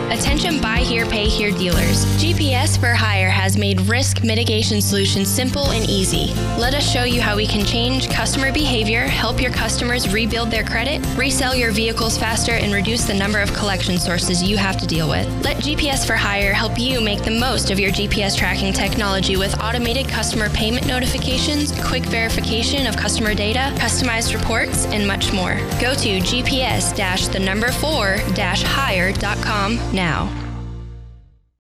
Attention buy here, pay here dealers. GPS for Hire has made risk mitigation solutions simple and easy. Let us show you how we can change customer behavior, help your customers rebuild their credit, resell your vehicles faster, and reduce the number of collection sources you have to deal with. Let GPS for Hire help you make the most of your GPS tracking technology with automated customer payment notifications, quick verification of customer data, customized reports, and much more. Go to GPS-4-hire.com now.